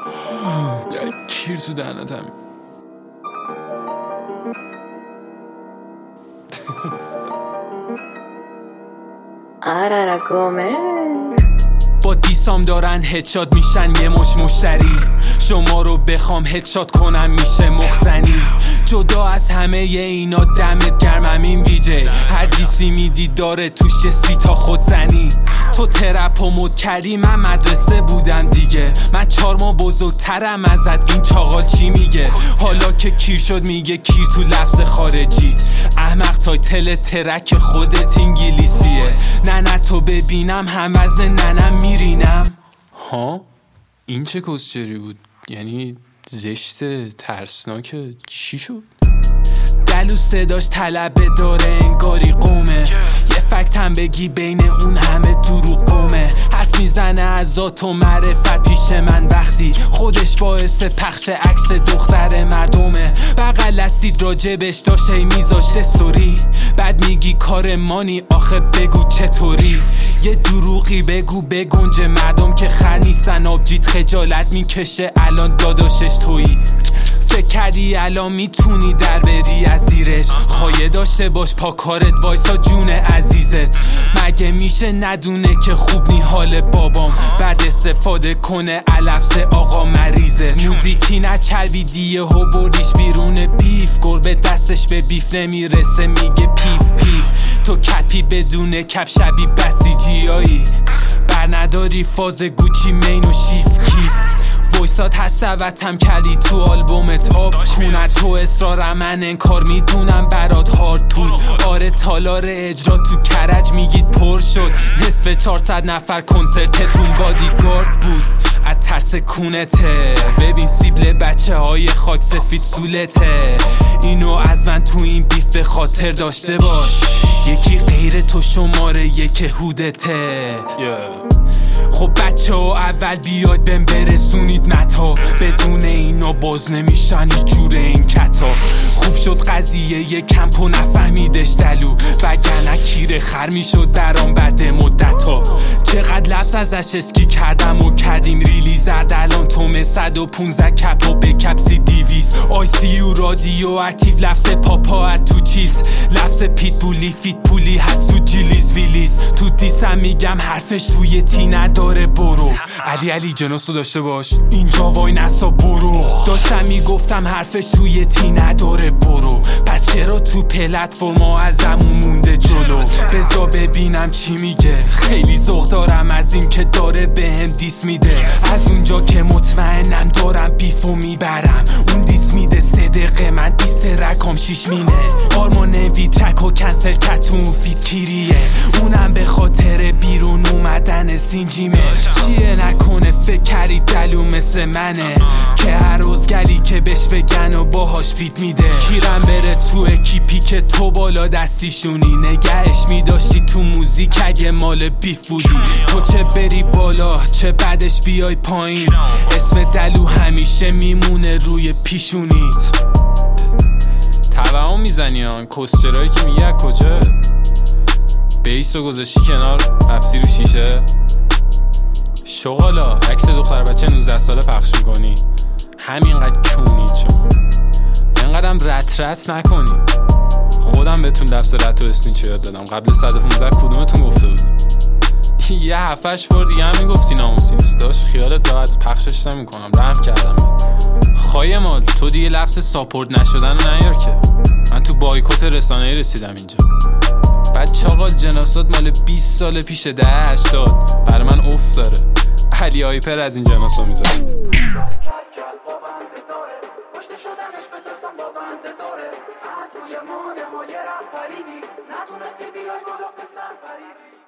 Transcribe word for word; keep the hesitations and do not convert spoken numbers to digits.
یا کیر تو دهنت همین. آرارا گومه با دیسام دارن هدشات میشن یه مش مشتری. شما رو بخوام هدشات کنم میشه مخزنی. جدا از همه اینا دمت گرمم این بیجه. هر دیسی میدی داره توش یه سی تا خودزنی. تو ترپ و مد کردی من مدرسه بودم دیگه. من چار ما بزرگترم ازت این چاقال چی میگه. حالا که کیر شد میگه کیر تو لفظ خارجیت. احمق تایتل ترک خودت انگلیسیه. نه نه تو ببینم هم وزن ننم میرینم. ها این چه کسچری بود؟ یعنی زشت ترسناکه چی شد؟ دلو صداش طلبه داره انگاری قومه. یه فکتم بگی بین اون همه دروغ گمه. حرف میزنه از ذات و معرفت پیش من وقتی خودش باعث پخش عکس دختر مردمه. بغل استید راجبش داشت هی میذاشه سوری. بعد میگی کار مانی آخه بگو چطوری. یه دروغی بگو بگنج مردم که خر نیستن. آبجیت خجالت میکشه الان داداشش تویی. فکر کردی الان میتونی در بری از زیرش. خواهی داشته باش پا کارت وایسا جون عزیزت. مگه میشه ندونه که خوب نی حال بابام. بعد استفاده کنه علفز آقا مریضه. موزیکی نچربیدیه و بردیش بیرون بیف. گربه دستش به بیف نمیرسه میگه پیف پیف. تو کپی بدون کپ شبی بسیجیایی. بر نداری فاز گوچی مین و شیف کیف. وایسات هستوتم کردی تو آلبومت آب کونه. تو اصرارم من انکار میدونم برات هارد بود. آره تالار اجرا تو کرج میگید پر شد. نصف چهارصد نفر کنسرتتون بادیگارد بود. از ترس کونته ببین سیبل بچه های خاک سفید سولته. اینو از من تو این بیف خاطر داشته باش. یکی غیر تو شماره یک هودته. yeah. خب بچه ها اول بیاید بهم برسونید متا. بدون اینا باز نمیشن هیچ جور این کتا. خوب شد قضیه یه کمپ و نفهمیدش دلو. وگرنه کیر خر میشد برام بعد مدت ها. چقدر لفظ ازش اسکی کردم و کردیم ریلی زد. الان تومه صد و پونزده کپ و به کپسی دیویس. آی سی یو رادیو اکتیو لفظ پاپا ات تو چیز. لفظ پیت بولی فیت پولی هست تو جیلیز ویلیز. تو دیسم میگم حرفش توی تی نداره برو. علی علی جناسو داشته باش اینجا وای نسا برو. داشتم میگفتم حرفش توی تی نداره برو. پس چرا تو پلتفرما ازمون مونده جلو. بذار ببینم چی میگه. خیلی ذوق دارم از این که داره بهم دیس میده. از اونجا که مطمئنم دارم بیفو میبرم. اون دیس میده سه دقیقه من دیست رکام شیش مینه. آرمان وی ترک و کنسل کتون فیت کیریه. اونم به خاطر بیرون اومدن سینجیمه. چیه نکنه فکر کردی دلو مثل منه که هر روز گلی که بهش بگن و باهاش فیت میده. کیرم بره تو اکیپی که تو بالا دستیشونی. نگهش میداشتی تو موزیک اگه مال بیف بودی. تو چه بری بالا چه بعدش بیای پایین. اسم دلو همیشه میمونه روی پیشونیت. توهم میزنی آن کسچرایی که میگه کجا. بیسو گذاشتی کنار رفتی رو شیشه. شغالا عکس دختر بچه نوزده ساله پخش میکنی. همینقدر کونی چون اینقدرم رت رت نکنی. خودم بهتون دفس رت و اسنیچ یاد دادم. قبل صد و پونزده کدومتون گفته بودی؟ یه هفتش بار دیگه هم میگفتی ناموسی نیست. داشت خیالت راحت پخشش نمیکنم رحم کردم. خواهی مال تو دیگه لفظ ساپورت نشدن رو نیار که. من تو بایکوت رسانه‌ای رسیدم اینجا. بعد چاقال جناسات مال بیست سال پیش ده هشتاد. برای من اوف داره. علی آیپر از این جناسا میذاره. نتونستی بیای بالا پسر فریدی.